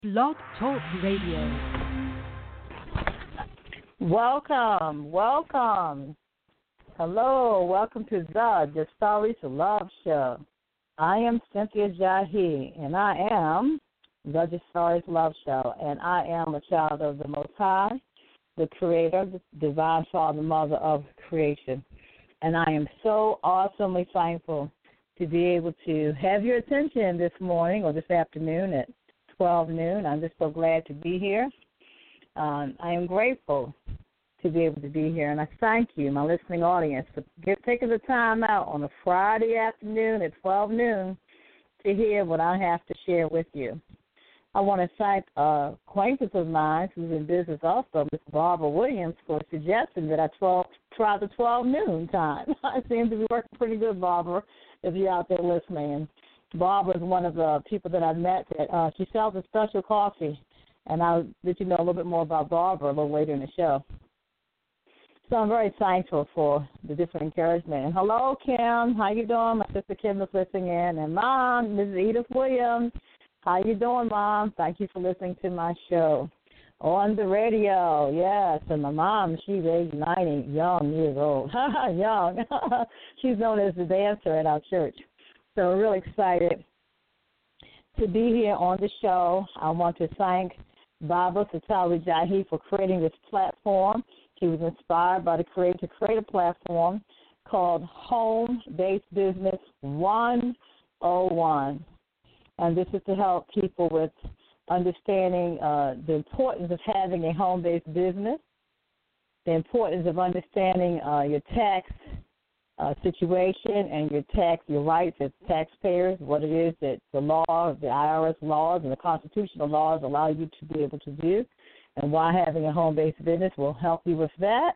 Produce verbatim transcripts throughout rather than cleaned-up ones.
Blog Talk Radio. Welcome, welcome. Hello, welcome to the Just Stories of Love Show. I am Cynthia Jahi, and I am the Just Stories Love Show, and I am a child of the Most High, the Creator, the Divine Father, Mother of creation. And I am so awesomely thankful to be able to have your attention this morning or this afternoon at twelve noon. I'm just so glad to be here. Um, I am grateful to be able to be here, and I thank you, my listening audience, for get, taking the time out on a Friday afternoon at twelve noon to hear what I have to share with you. I want to thank an acquaintance of mine who's in business also, Miss Barbara Williams, for suggesting that I twelve, try the twelve noon time. I seem to be working pretty good, Barbara, if you're out there listening. Barbara is one of the people that I met that uh, she sells a special coffee, and I'll let you know a little bit more about Barbara a little later in the show. So I'm very thankful for the different encouragement. And hello, Kim. How you doing? My sister Kim is listening in. And Mom, Missus Edith Williams. How you doing, Mom? Thank you for listening to my show. On the radio, yes. And my mom, she's age ninety, young years old. Young. She's known as the dancer at our church. So we're really excited to be here on the show. I want to thank Baba Satali Jahi for creating this platform. He was inspired by the creator to create a platform called Home Based Business one oh one. And this is to help people with understanding uh, the importance of having a home-based business, the importance of understanding uh, your tax uh, situation and your tax, your rights as taxpayers, what it is that the law, the I R S laws and the constitutional laws allow you to be able to do, and why having a home-based business will help you with that,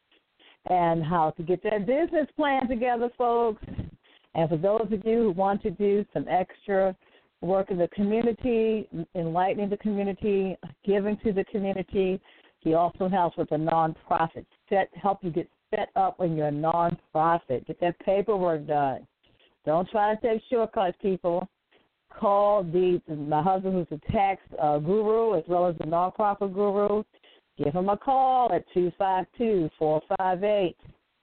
and how to get that business plan together, folks. And for those of you who want to do some extra work in the community, enlightening the community, giving to the community, he also helps with a nonprofit, set, help you get set up in your nonprofit, get that paperwork done. Don't try to take shortcuts, people. Call the my husband, who's a tax uh, guru as well as the nonprofit guru. Give him a call at two five two, four five eight,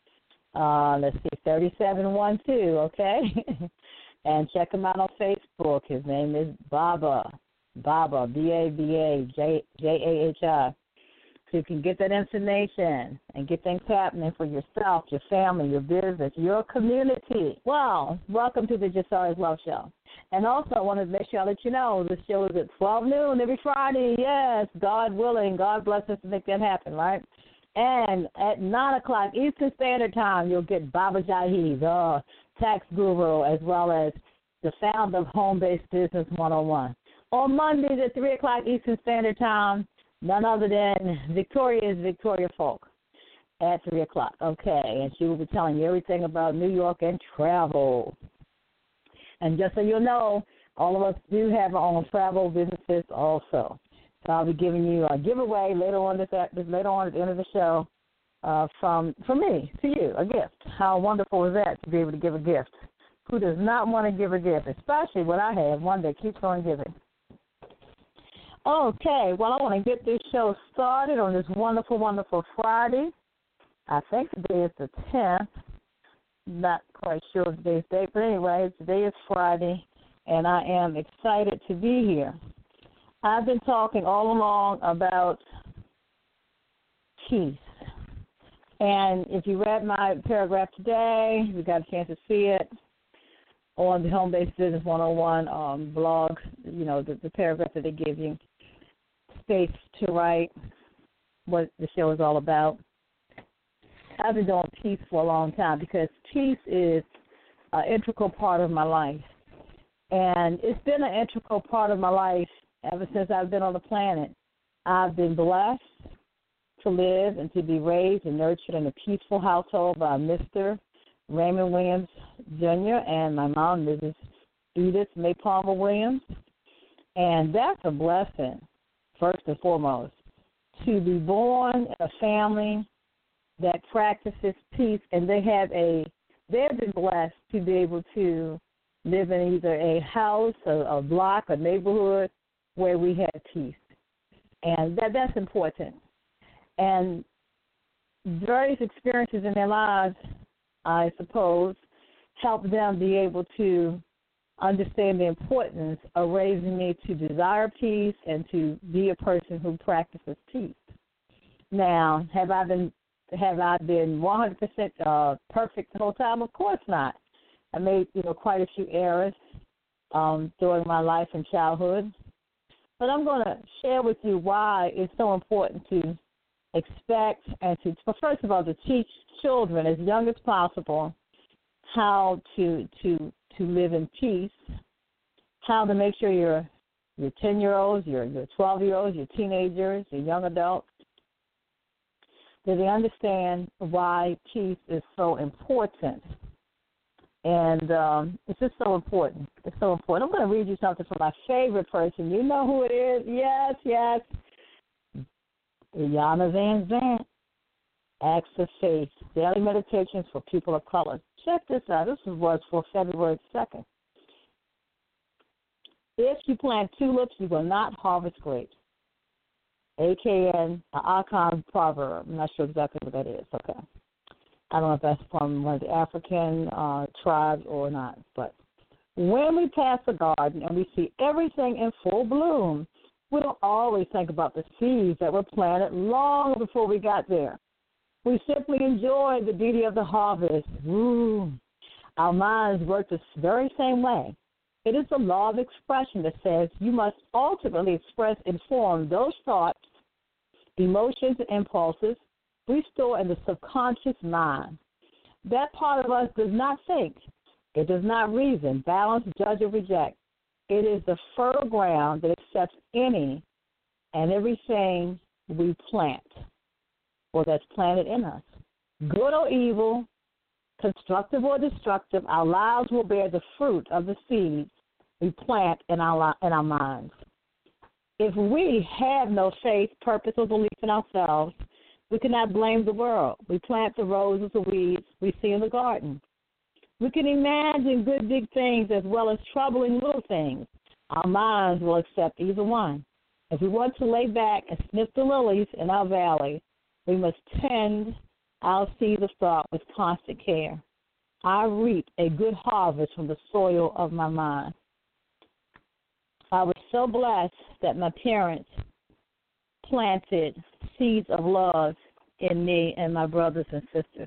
uh, let's see, three seven one two, okay? And check him out on Facebook. His name is Baba, Baba, B A B A, J A H I. So you can get that information and get things happening for yourself, your family, your business, your community. Well, welcome to the Just Always Love Show. And also, I want to make sure I let you know this show is at twelve noon every Friday. Yes, God willing. God bless us to make that happen, right? And at nine o'clock Eastern Standard Time, you'll get Baba Jahi, the tax guru, as well as the founder of Home Based Business one oh one. On Mondays at three o'clock Eastern Standard Time, none other than Victoria's Victoria Folk at three o'clock. Okay, and she will be telling you everything about New York and travel. And just so you know, all of us do have our own travel businesses also. So I'll be giving you a giveaway later on this later on at the end of the show uh, from from me to you, a gift. How wonderful is that to be able to give a gift? Who does not want to give a gift, especially what I have, one that keeps on giving? Okay, well, I want to get this show started on this wonderful, wonderful Friday. I think today is the tenth. Not quite sure of today's date, but anyway, today is Friday, and I am excited to be here. I've been talking all along about peace. And if you read my paragraph today, you got a chance to see it on the Home Based Business one oh one um, blog, you know, the, the paragraph that they give you, space to write what the show is all about. I've been doing peace for a long time because peace is an integral part of my life. And it's been an integral part of my life ever since I've been on the planet. I've been blessed to live and to be raised and nurtured in a peaceful household by Mister Raymond Williams, Junior and my mom, Missus Edith May Palmer Williams. And that's a blessing, first and foremost, to be born in a family that practices peace, and they have a, they've been blessed to be able to live in either a house, a, a block, a neighborhood where we had peace. And that that's important. And various experiences in their lives, I suppose, help them be able to understand the importance of raising me to desire peace and to be a person who practices peace. Now, have I been have I been one hundred percent uh, perfect the whole time? Of course not. I made you know quite a few errors um, during my life and childhood, but I'm going to share with you why it's so important to expect and to, well, first of all, to teach children as young as possible how to to to live in peace, how to make sure your your ten-year-olds, your your twelve-year-olds, your teenagers, your young adults, that they understand why peace is so important. And um, it's just so important. It's so important. I'm going to read you something from my favorite person. You know who it is? Yes, yes. Iyanla Vanzant, Acts of Faith, Daily Meditations for People of Color. Check this out. This was for February second. If you plant tulips, you will not harvest grapes. A K N, an Akan proverb. I'm not sure exactly what that is. Okay. I don't know if that's from one of the African uh, tribes or not. But when we pass a garden and we see everything in full bloom, we don't always think about the seeds that were planted long before we got there. We simply enjoy the beauty of the harvest. Woo. Our minds work the very same way. It is the law of expression that says you must ultimately express and form those thoughts, emotions, and impulses we store in the subconscious mind. That part of us does not think. It does not reason, balance, judge, or reject. It is the fertile ground that accepts any and everything we plant, or that's planted in us. Good or evil, constructive or destructive, our lives will bear the fruit of the seeds we plant in our in our minds. If we have no faith, purpose, or belief in ourselves, we cannot blame the world. We plant the roses or weeds we see in the garden. We can imagine good big things as well as troubling little things. Our minds will accept either one. If we want to lay back and sniff the lilies in our valley, we must tend our seeds of thought with constant care. I reap a good harvest from the soil of my mind. I was so blessed that my parents planted seeds of love in me and my brothers and sisters.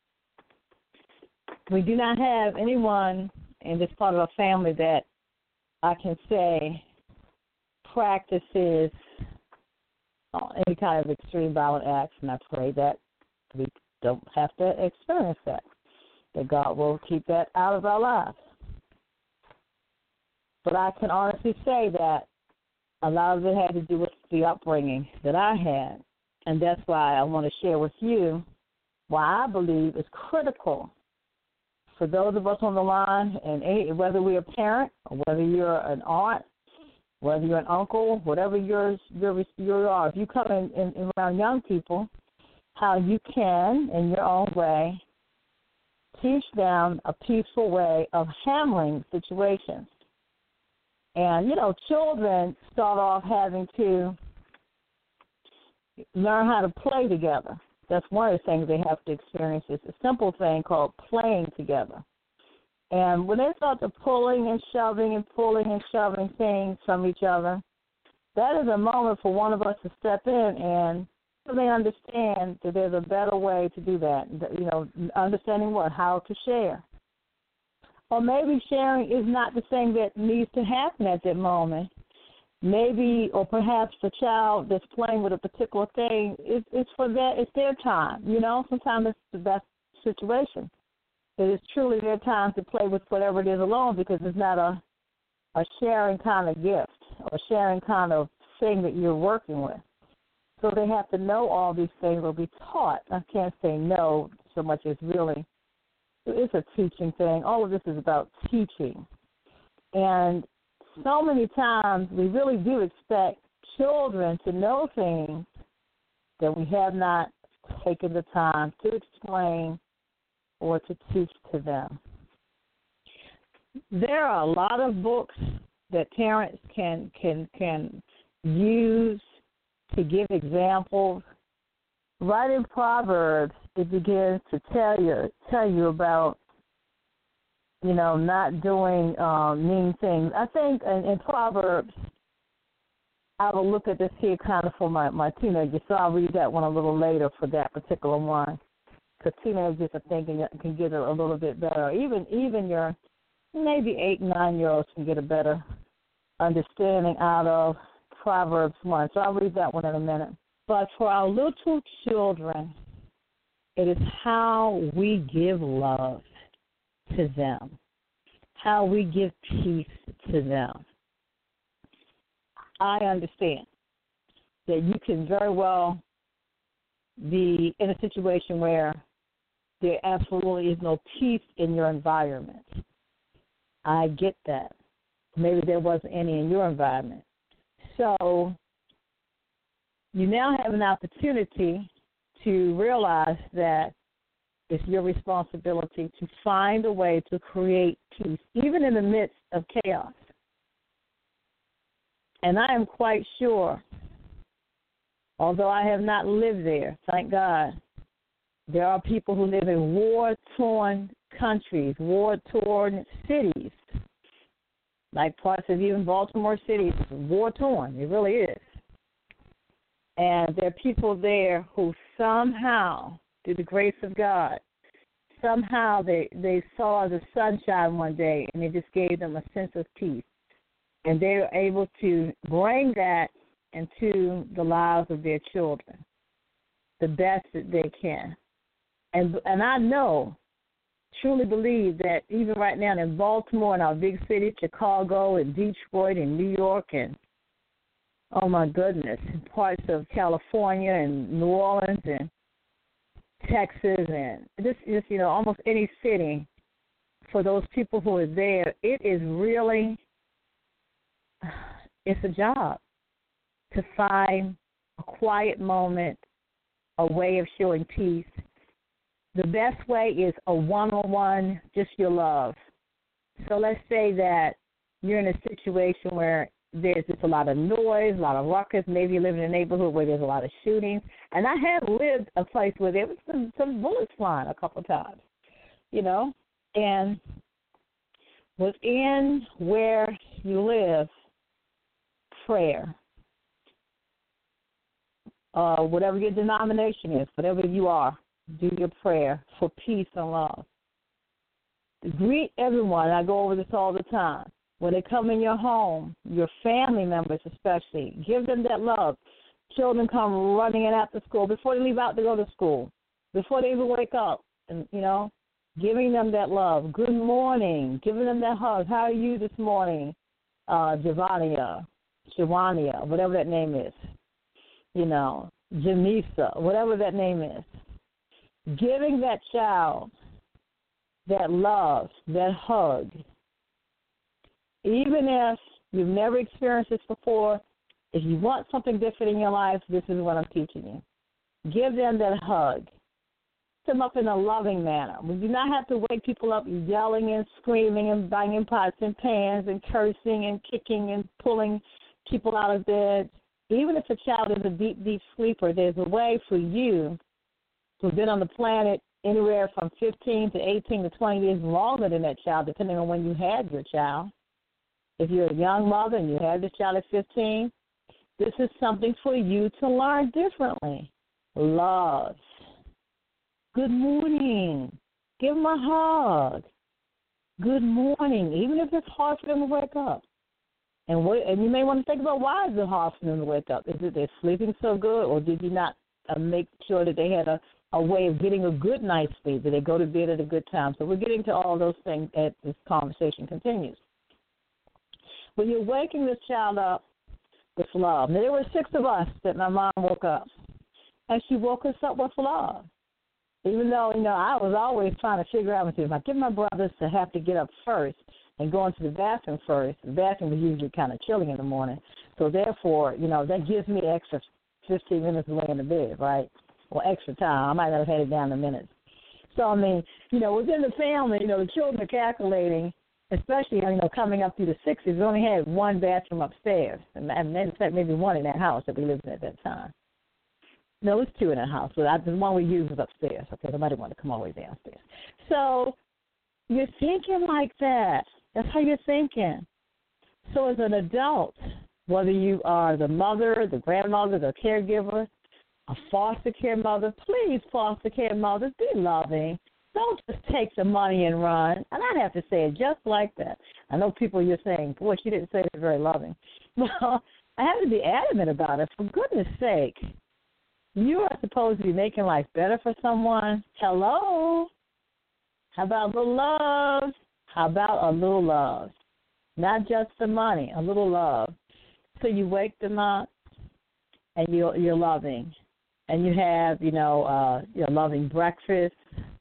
We do not have anyone in this part of our family that I can say practices any kind of extreme violent acts, and I pray that we don't have to experience that, that God will keep that out of our lives. But I can honestly say that a lot of it had to do with the upbringing that I had, and that's why I want to share with you why I believe it's critical for those of us on the line, and any, whether we're a parent or whether you're an aunt, whether you're an uncle, whatever yours, your, your are, if you come in, in, in around young people, how you can, in your own way, teach them a peaceful way of handling situations. And, you know, children start off having to learn how to play together. That's one of the things they have to experience. It's a simple thing called playing together. And when they start to pulling and shoving and pulling and shoving things from each other, that is a moment for one of us to step in and really understand that there's a better way to do that. You know, understanding what, how to share. Or maybe sharing is not the thing that needs to happen at that moment. Maybe, or perhaps the child that's playing with a particular thing, it's, it's for that, it's their time. You know, sometimes it's the best situation. It is truly their time to play with whatever it is alone, because it's not a a sharing kind of gift or sharing kind of thing that you're working with. So they have to know all these things or be taught. I can't say no so much as really, it's a teaching thing. All of this is about teaching. And so many times we really do expect children to know things that we have not taken the time to explain or to teach to them. There are a lot of books that parents can can can use to give examples. Right in Proverbs, it begins to tell you tell you about, you know, not doing um, mean things. I think in, in Proverbs, I will look at this here kind of for my, my teenagers, so I'll read that one a little later for that particular one. Because teenagers are thinking it can get it a little bit better. Even even your maybe eight, nine-year-olds can get a better understanding out of Proverbs one. So I'll read that one in a minute. But for our little children, it is how we give love to them, how we give peace to them. I understand that you can very well be in a situation where there absolutely is no peace in your environment. I get that. Maybe there wasn't any in your environment. So you now have an opportunity to realize that it's your responsibility to find a way to create peace, even in the midst of chaos. And I am quite sure, although I have not lived there, thank God, there are people who live in war-torn countries, war-torn cities, like parts of even Baltimore City, war-torn. It really is. And there are people there who somehow, through the grace of God, somehow they, they saw the sunshine one day, and it just gave them a sense of peace. And they were able to bring that into the lives of their children the best that they can. And and I know, truly believe that even right now in Baltimore and our big cities, Chicago and Detroit and New York and, oh my goodness, parts of California and New Orleans and Texas and just, just you know, almost any city, for those people who are there, it is really, it's a job to find a quiet moment, a way of showing peace. The best way is a one-on-one, just your love. So let's say that you're in a situation where there's just a lot of noise, a lot of ruckus. Maybe you live in a neighborhood where there's a lot of shootings. And I have lived a place where there was some, some bullets flying a couple of times, you know. And within where you live, prayer, uh, whatever your denomination is, whatever you are, do your prayer for peace and love. Greet everyone. I go over this all the time. When they come in your home, your family members especially, give them that love. Children come running in after school, before they leave out to go to school, before they even wake up, and you know, giving them that love. Good morning, giving them that hug. How are you this morning, uh, Giovannia, Shawania, whatever that name is, you know, Janisa, whatever that name is. Giving that child that love, that hug. Even if you've never experienced this before, if you want something different in your life, this is what I'm teaching you. Give them that hug. Put them up in a loving manner. We do not have to wake people up yelling and screaming and banging pots and pans and cursing and kicking and pulling people out of bed. Even if a child is a deep, deep sleeper, there's a way for you who've been on the planet anywhere from fifteen to eighteen to twenty years longer than that child, depending on when you had your child. If you're a young mother and you had this child at fifteen, this is something for you to learn differently. Love. Good morning. Give them a hug. Good morning, even if it's hard for them to wake up. And what, and you may want to think about, why is it hard for them to wake up? Is it they're sleeping so good, or did you not uh, make sure that they had a a way of getting a good night's sleep? Did they go to bed at a good time? So we're getting to all those things as this conversation continues. When you're waking this child up with love. Now, there were six of us that my mom woke up, and she woke us up with love. Even though, you know, I was always trying to figure out, if I get my brothers to have to get up first and go into the bathroom first, the bathroom was usually kind of chilly in the morning. So therefore, you know, that gives me extra fifteen minutes to lay in the bed, right? Or extra time. I might not have had it down in minutes. So, I mean, you know, within the family, you know, the children are calculating, especially, you know, coming up through the sixties, we only had one bathroom upstairs. And, and in fact, maybe one in that house that we lived in at that time. No, it was two in that house, but I, the one we used was upstairs. Okay, nobody wanted to come all the way downstairs. So you're thinking like that. That's how you're thinking. So as an adult, whether you are the mother, the grandmother, the caregiver, a foster care mother, please, foster care mothers, be loving. Don't just take the money and run. And I have to say it just like that. I know people, you're saying, boy, she didn't say it very loving. Well, I have to be adamant about it. For goodness sake, you are supposed to be making life better for someone. Hello? How about a little love? How about a little love? Not just the money, a little love. So you wake them up, and you're, you're loving. And you have, you know, uh, you're loving breakfast.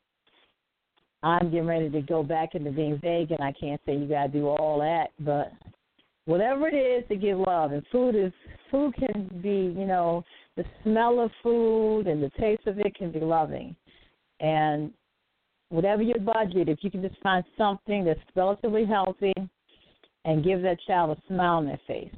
I'm getting ready to go back into being vegan. I can't say you got to do all that, but whatever it is to give love. And food is food can be, you know, the smell of food and the taste of it can be loving. And whatever your budget, if you can just find something that's relatively healthy and give that child a smile on their face.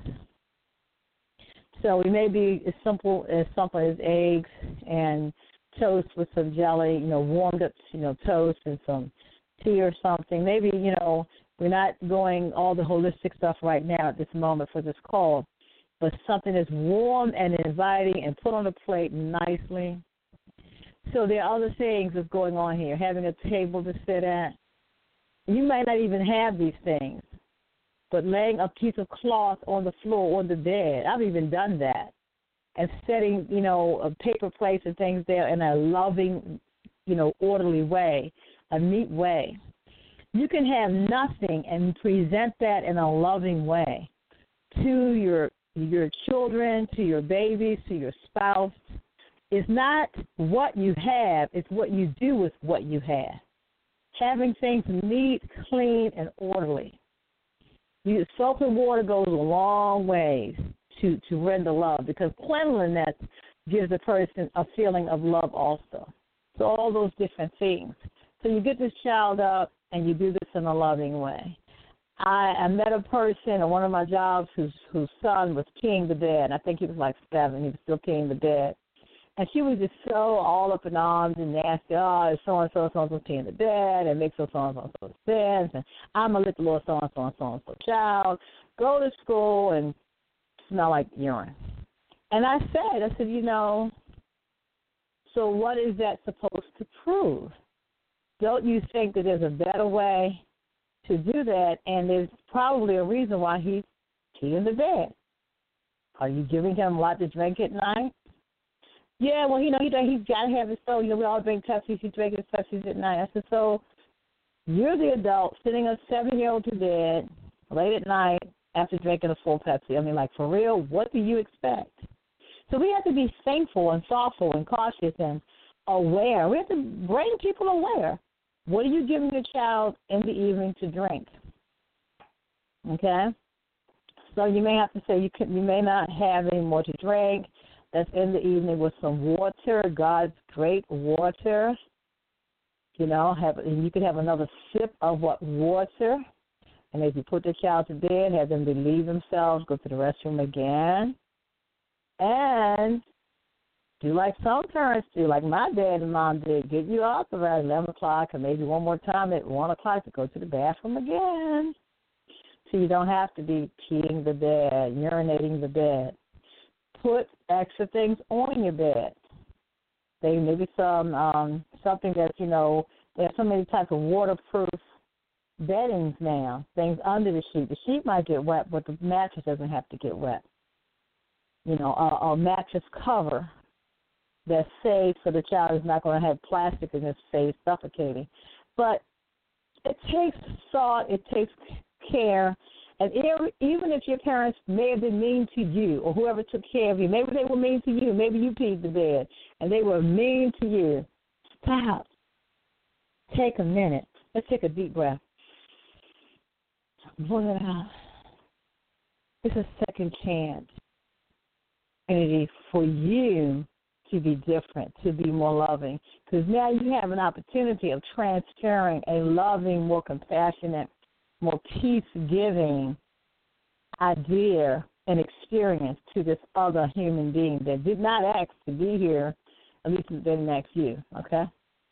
So it may be as simple as simple as eggs and toast with some jelly, you know, warmed up, you know, toast and some tea or something. Maybe, you know, we're not going all the holistic stuff right now at this moment for this call, but something that's warm and inviting and put on a plate nicely. So there are other things that's going on here, having a table to sit at. You might not even have these things, but laying a piece of cloth on the floor, on the bed. I've even done that. And setting, you know, a paper plates and things there in a loving, you know, orderly way, a neat way. You can have nothing and present that in a loving way to your your children, to your babies, to your spouse. It's not what you have, it's what you do with what you have. Having things neat, clean, and orderly. You, soap and water goes a long ways to, to render love, because cleanliness gives a person a feeling of love also. So all those different things. So you get this child up and you do this in a loving way. I, I met a person at one of my jobs whose whose son was peeing the bed. I think he was like seven. He was still peeing the bed. And she was just so all up in arms and nasty. Oh, so-and-so, so-and-so peeing the bed, and make so so-and-so so sins, and I'm going to let the little so-and-so and so-and-so child go to school and smell like urine. And I said, I said, you know, so what is that supposed to prove? Don't you think that there's a better way to do that? And there's probably a reason why he's peeing the bed. Are you giving him a lot to drink at night? Yeah, well, you know, he, he's got to have his soul. You know, we all drink Pepsi. He drinks his Pepsi at night. I said, so you're the adult sitting a seven-year-old to bed late at night after drinking a full Pepsi. I mean, like, for real, what do you expect? So we have to be thankful and thoughtful and cautious and aware. We have to bring people aware. What are you giving your child in the evening to drink? Okay? So you may have to say you can, you may not have any more to drink. That's in the evening with some water, God's great water. You know, have and you can have another sip of what water. And as you put the child to bed, have them relieve themselves, go to the restroom again. And do like some parents do, like my dad and mom did, get you up around eleven o'clock and maybe one more time at one o'clock to go to the bathroom again. So you don't have to be peeing the bed, urinating the bed. Put extra things on your bed. They maybe some um, something that, you know, they have so many types of waterproof beddings now, things under the sheet. The sheet might get wet, but the mattress doesn't have to get wet. You know, a, a mattress cover that's safe so the child is not going to have plastic in his face suffocating. But it takes thought, it takes care. And even if your parents may have been mean to you or whoever took care of you, maybe they were mean to you, maybe you peed the bed, and they were mean to you, stop. Take a minute. Let's take a deep breath. Blow it out. It's a second chance opportunity for you to be different, to be more loving, because now you have an opportunity of transferring a loving, more compassionate more peace-giving idea and experience to this other human being that did not ask to be here, at least they didn't ask you, okay?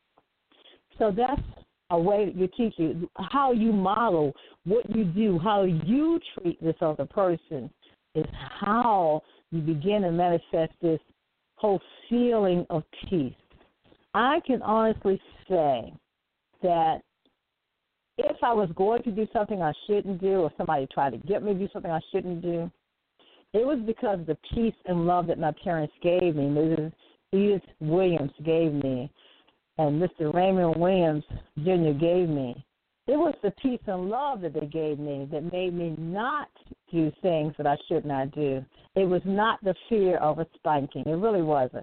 So that's a way that you teach you how you model what you do, how you treat this other person is how you begin to manifest this whole feeling of peace. I can honestly say that if I was going to do something I shouldn't do or somebody tried to get me to do something I shouldn't do, it was because of the peace and love that my parents gave me, Missus Edith Williams gave me, and Mister Raymond Williams Junior gave me. It was the peace and love that they gave me that made me not do things that I should not do. It was not the fear of a spanking. It really wasn't.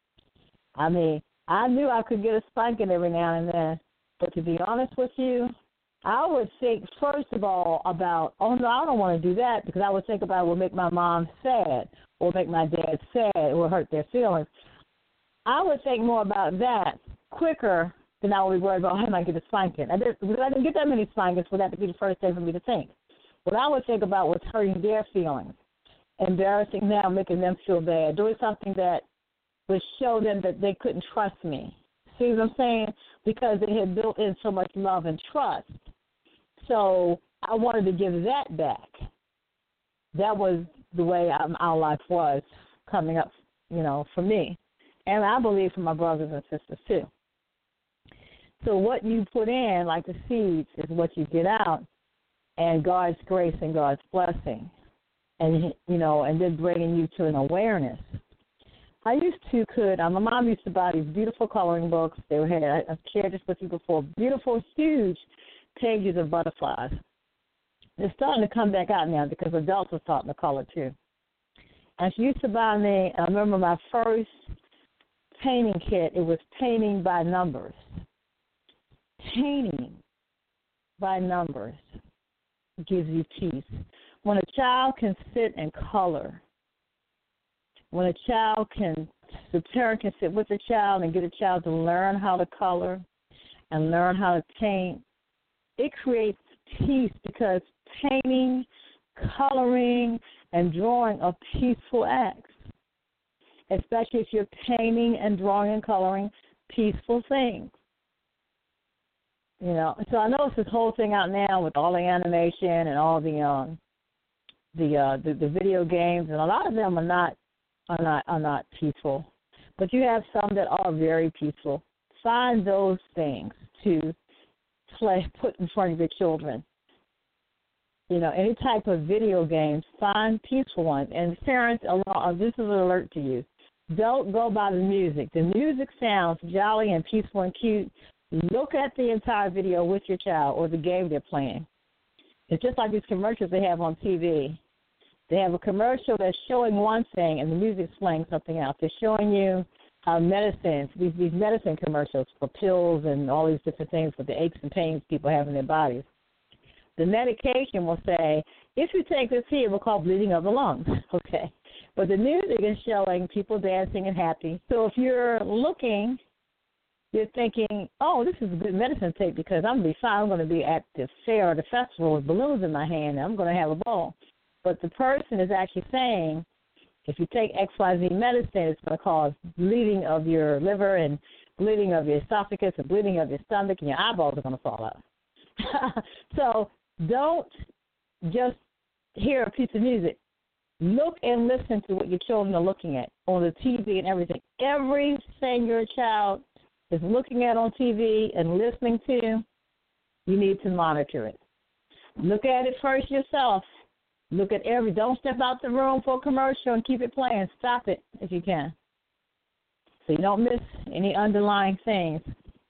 I mean, I knew I could get a spanking every now and then, but to be honest with you, I would think, first of all, about, oh, no, I don't want to do that, because I would think about it will make my mom sad or make my dad sad or hurt their feelings. I would think more about that quicker than I would be worried about how am I going to get a spanking. I didn't, because I didn't get that many spankings for that to be the first thing for me to think. What I would think about was hurting their feelings, embarrassing them, making them feel bad, doing something that would show them that they couldn't trust me. See what I'm saying? Because they had built in so much love and trust. So I wanted to give that back. That was the way um, our life was coming up, you know, for me. And I believe for my brothers and sisters, too. So what you put in, like the seeds, is what you get out, and God's grace and God's blessing, and, you know, and then bringing you to an awareness. I used to could, uh, my mom used to buy these beautiful coloring books. They had, I, I've shared this with you before, beautiful, huge pages of butterflies. They're starting to come back out now because adults are starting to color too. And she used to buy me, I remember my first painting kit, it was painting by numbers. Painting by numbers gives you peace. When a child can sit and color, when a child can, the parent can sit with the child and get a child to learn how to color and learn how to paint, it creates peace because painting, coloring, and drawing are peaceful acts, especially if you're painting and drawing and coloring peaceful things. You know, so I know it's this whole thing out now with all the animation and all the um, the, uh, the the video games, and a lot of them are not are not are not peaceful. But you have some that are very peaceful. Find those things to play, put in front of your children. You know, any type of video games, find peaceful ones. And parents, this is an alert to you. Don't go by the music. The music sounds jolly and peaceful and cute. Look at the entire video with your child or the game they're playing. It's just like these commercials they have on T V. They have a commercial that's showing one thing and the music's playing something else. They're showing you how medicines, these, these medicine commercials for pills and all these different things for the aches and pains people have in their bodies. The medication will say, if you take this here, it will cause bleeding of the lungs, okay? But the music is showing people dancing and happy. So if you're looking, you're thinking, oh, this is a good medicine to take because I'm going to be fine. I'm going to be at the fair or the festival with balloons in my hand, and I'm going to have a ball. But the person is actually saying, if you take X Y Z medicine, it's going to cause bleeding of your liver and bleeding of your esophagus and bleeding of your stomach, and your eyeballs are going to fall out. So don't just hear a piece of music. Look and listen to what your children are looking at on the T V and everything. Everything your child is looking at on T V and listening to, you need to monitor it. Look at it first yourself. Look at every, don't step out the room for a commercial and keep it playing. Stop it if you can, so you don't miss any underlying things.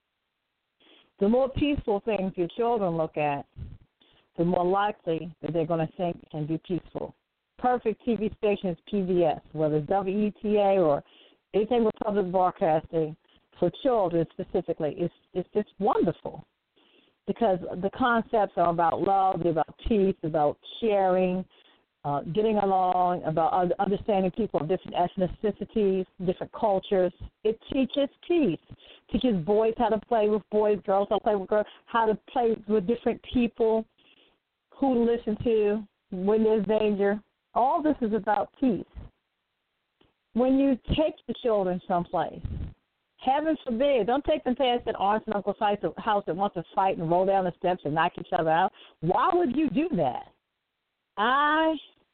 The more peaceful things your children look at, the more likely that they're going to think and be peaceful. Perfect T V station is P B S, whether it's W E T A or anything with public broadcasting for children specifically. It's, it's just wonderful because the concepts are about love, they're about peace, about sharing, uh, getting along, about understanding people of different ethnicities, different cultures. It teaches peace. It teaches boys how to play with boys, girls how to play with girls, how to play with different people. who to listen to, when there's danger. All this is about peace. When you take the children someplace, heaven forbid, don't take them past that aunt and uncle's house that wants to fight and roll down the steps and knock each other out. Why would you do that? I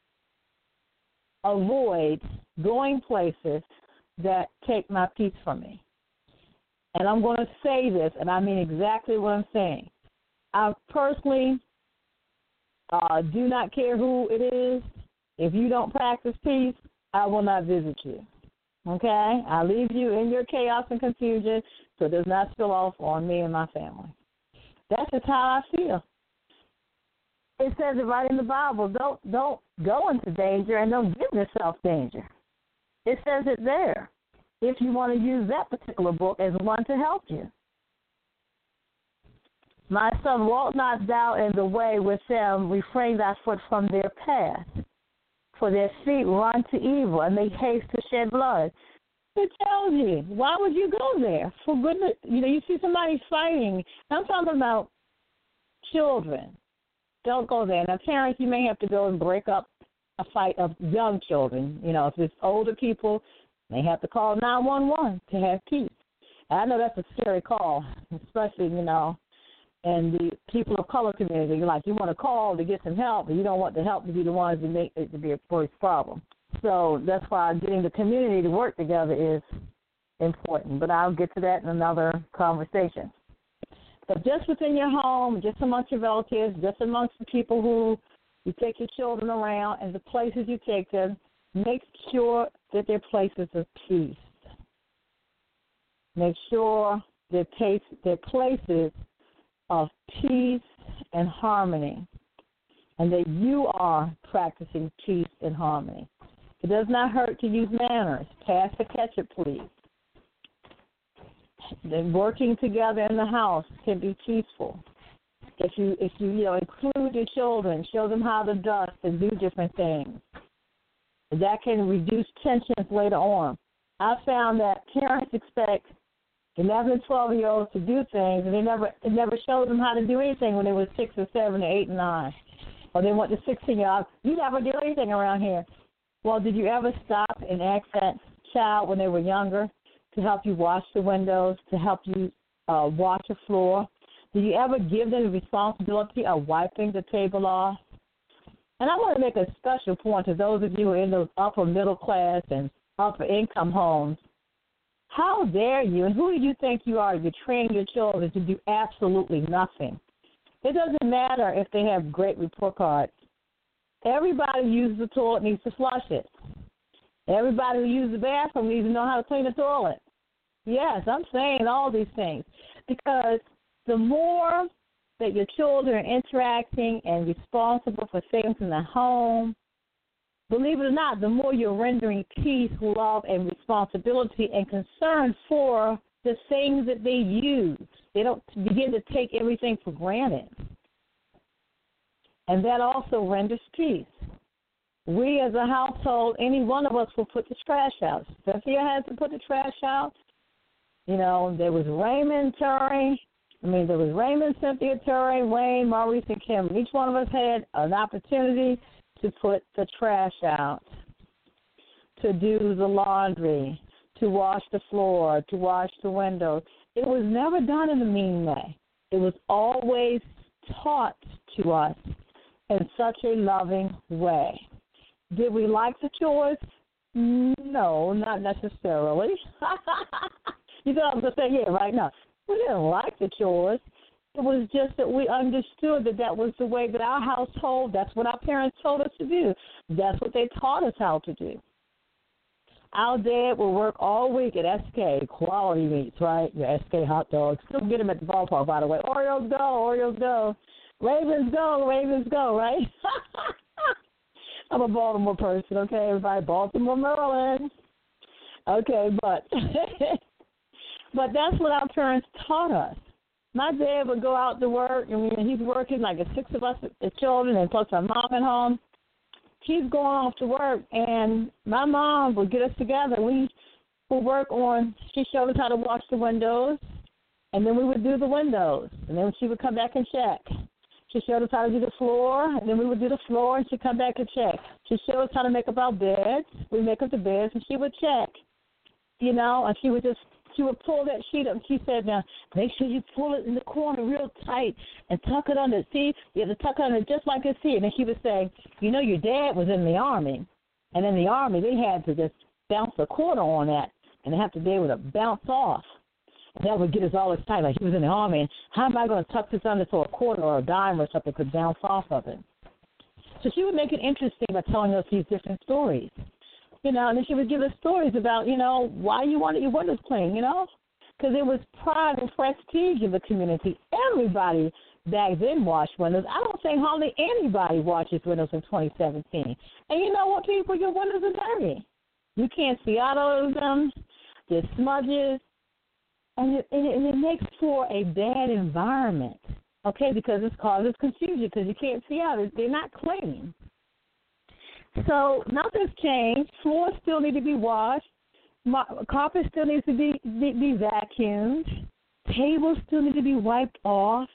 avoid going places that take my peace from me. And I'm going to say this, and I mean exactly what I'm saying. I personally uh, do not care who it is. If you don't practice peace, I will not visit you. Okay? I leave you in your chaos and confusion so it does not spill off on me and my family. That's just how I feel. It says it right in the Bible. Don't don't go into danger and don't give yourself danger. It says it there. If you want to use that particular book as one to help you. My son, walk not thou in the way with them, refrain thy foot from their path. For their feet run to evil, and they haste to shed blood. It tells you, why would you go there? For goodness, you know, you see somebody fighting. I'm talking about children. Don't go there. Now, parents, you may have to go and break up a fight of young children. You know, if it's older people, they have to call nine one one to have peace. And I know that's a scary call, especially, you know, in the people of color community. You're like, you want to call to get some help, but you don't want the help to be the ones that make it to be a worse problem. So that's why getting the community to work together is important. But I'll get to that in another conversation. But just within your home, just amongst your relatives, just amongst the people who you take your children around and the places you take them, make sure that they're places of peace. Make sure they're, pace, they're places of peace and harmony, and that you are practicing peace and harmony. It does not hurt to use manners. Pass the ketchup, please. Then working together in the house can be peaceful. If you, if you, you know, include your children, show them how to dust and do different things. That can reduce tensions later on. I found that parents expect eleven and twelve-year-olds to do things, and they never, it never showed them how to do anything when they were six or seven or eight and nine. Or they want the sixteen-year-old, you never do anything around here. Well, did you ever stop and ask that child when they were younger to help you wash the windows, to help you uh, wash the floor? Did you ever give them the responsibility of wiping the table off? And I want to make a special point to those of you who are in those upper middle class and upper income homes. How dare you, and who do you think you are to train your children to do absolutely nothing? It doesn't matter if they have great report cards. Everybody who uses the toilet needs to flush it. Everybody who uses the bathroom needs to know how to clean the toilet. Yes, I'm saying all these things because the more that your children are interacting and responsible for things in the home, believe it or not, the more you're rendering peace, love, and responsibility and concern for the things that they use. They don't begin to take everything for granted. And that also renders peace. We as a household, any one of us will put the trash out. Cynthia had to put the trash out. You know, there was Raymond, Terry. I mean, there was Raymond, Cynthia, Terry, Wayne, Maurice, and Kim. Each one of us had an opportunity to put the trash out, to do the laundry, to wash the floor, to wash the windows. It was never done in a mean way. It was always taught to us in such a loving way. Did we like the chores? No, not necessarily. You know, I was going to say, yeah, right now. We didn't like the chores. It was just that we understood that that was the way that our household, that's what our parents told us to do. That's what they taught us how to do. Our dad would work all week at S K, quality meats, right? Your S K hot dogs. Still get them at the ballpark, by the way. Oreos go, Oreos go. Ravens go, Ravens go, right? I'm a Baltimore person, okay, everybody? Baltimore, Maryland. Okay, but but that's what our parents taught us. My dad would go out to work. I mean, he's working like a six of us as children, and plus my mom at home. He's going off to work, and my mom would get us together. We would work on, she showed us how to wash the windows, and then we would do the windows, and then she would come back and check. She showed us how to do the floor, and then we would do the floor, and she'd come back and check. She showed us how to make up our beds. We make up the beds, and she would check, you know, and she would just, she would pull that sheet up, and she said, now, make sure you pull it in the corner real tight and tuck it under. See, you have to tuck it under just like it's here. And then she would say, you know, your dad was in the Army, and in the Army they had to just bounce a quarter on that, and they have to be able to bounce off. And that would get us all excited, like he was in the Army, and how am I going to tuck this under so a quarter or a dime or something could bounce off of it? So she would make it interesting by telling us these different stories. You know, and then she would give us stories about, you know, why you wanted your windows clean, you know, because it was pride and prestige in the community. Everybody back then washed windows. I don't think hardly anybody washes windows in twenty seventeen. And you know what, people? Your windows are dirty. You can't see out of them. There's smudges. And it, and, it, and it makes for a bad environment, okay, because it causes confusion because you can't see out. They're not clean. So nothing's changed. Floors still need to be washed. Carpet still needs to be, be, be vacuumed. Tables still need to be wiped off.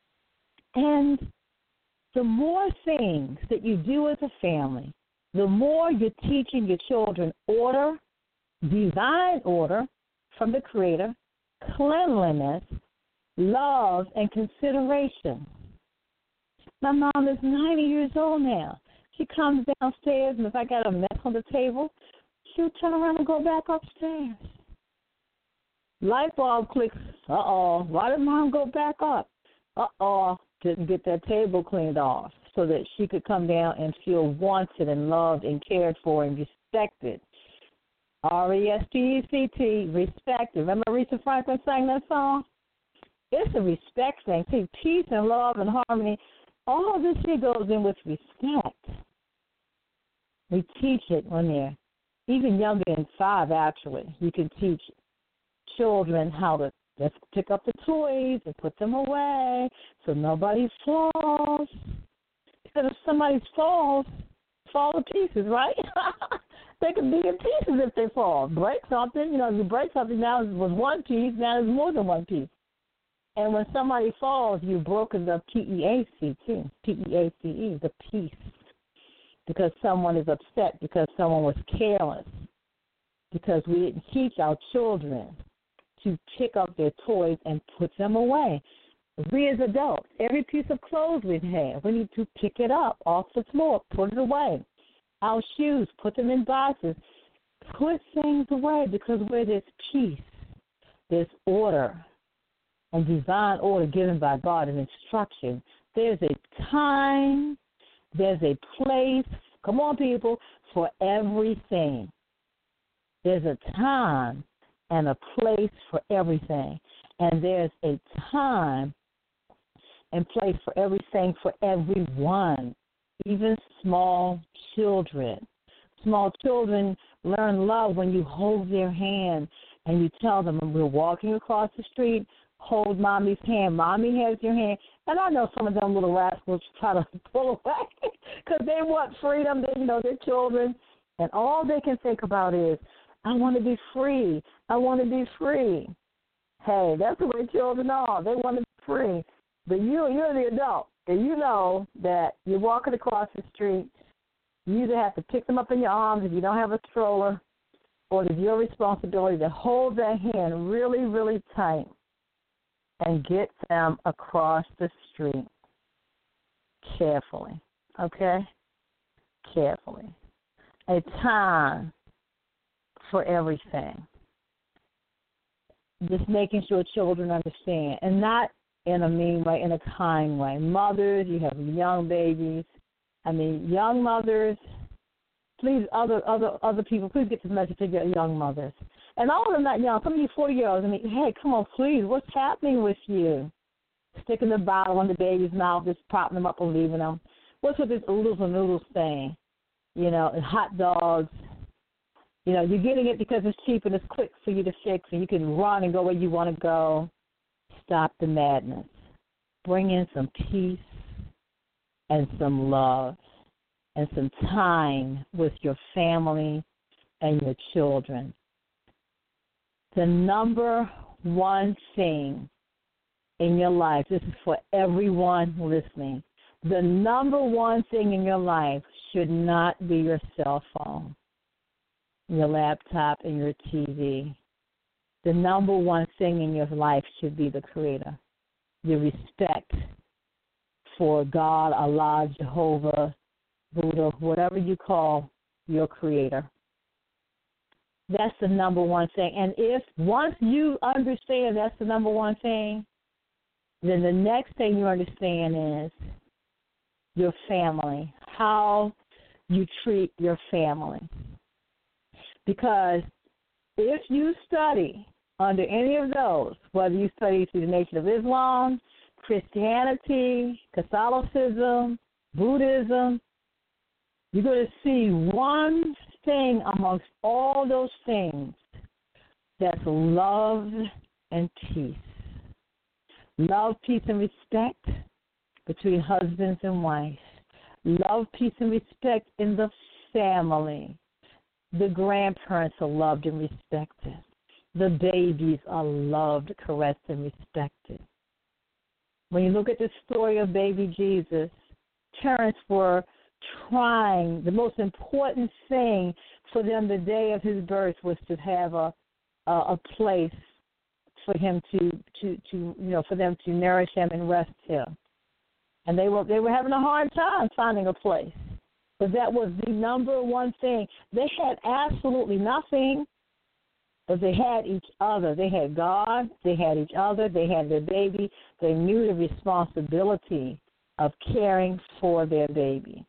And the more things that you do as a family, the more you're teaching your children order, divine order from the Creator, cleanliness, love, and consideration. My mom is ninety years old now. She comes downstairs, and if I got a mess on the table, she'll turn around and go back upstairs. Light bulb clicks. Uh-oh. Why did Mom go back up? Uh-oh. Didn't get that table cleaned off so that she could come down and feel wanted and loved and cared for and respected. R E S P E C T, respected. Remember Aretha Franklin sang that song? It's a respect thing. See, peace and love and harmony, all of this here goes in with respect. We teach it when they're even younger than five, actually. You can teach children how to just pick up the toys and put them away so nobody falls. Because if somebody falls, fall to pieces, right? They could be in pieces if they fall. Break something, you know, if you break something, now it was one piece, now it's more than one piece. And when somebody falls, you've broken the P E A C too, P E A C E, the peace. Because someone is upset, because someone was careless, because we didn't teach our children to pick up their toys and put them away. We as adults, every piece of clothes we have, we need to pick it up off the floor, put it away. Our shoes, put them in boxes. Put things away because where there's peace, there's order and divine order given by God and instruction. There's a time, there's a place, come on people, for everything. There's a time and a place for everything. And there's a time and place for everything for everyone, even small children. Small children learn love when you hold their hand and you tell them, when we're walking across the street, hold Mommy's hand. Mommy has your hand. And I know some of them little rascals try to pull away because they want freedom. They, you know, they're children. And all they can think about is, I want to be free. I want to be free. Hey, that's the way children are. They want to be free. But you, you're the adult, and you know that you're walking across the street. You either have to pick them up in your arms if you don't have a stroller, or it's your responsibility to hold that hand really, really tight and get them across the street carefully, okay? Carefully. A time for everything. Just making sure children understand, and not in a mean way, in a kind way. Mothers, you have young babies. I mean, young mothers, please, other other other people, please get this message to your young mothers. And all of them not young. Some of you forty-year-olds, I mean, hey, come on, please, what's happening with you? Sticking the bottle in the baby's mouth, just propping them up and leaving them. What's with this oodles and noodles thing? You know, and hot dogs. You know, you're getting it because it's cheap and it's quick for you to fix, and you can run and go where you want to go. Stop the madness. Bring in some peace and some love and some time with your family and your children. The number one thing in your life, this is for everyone listening, The number one thing in your life should not be your cell phone, your laptop, and your T V. The number one thing in your life should be the Creator, your respect for God, Allah, Jehovah, Buddha, whatever you call your Creator. That's the number one thing. And if once you understand that's the number one thing, then the next thing you understand is your family, how you treat your family. Because if you study under any of those, whether you study through the Nation of Islam, Christianity, Catholicism, Buddhism, you're going to see one thing amongst all those things that's love and peace. Love, peace, and respect between husbands and wives. Love, peace, and respect in the family. The grandparents are loved and respected. The babies are loved, caressed, and respected. When you look at the story of baby Jesus, parents were trying. The most important thing for them the day of his birth was to have a a, a place for him to, to, to you know for them to nourish him and rest him. And they were they were having a hard time finding a place. But that was the number one thing. They had absolutely nothing, but they had each other. They had God, they had each other, they had their baby. They knew the responsibility of caring for their baby.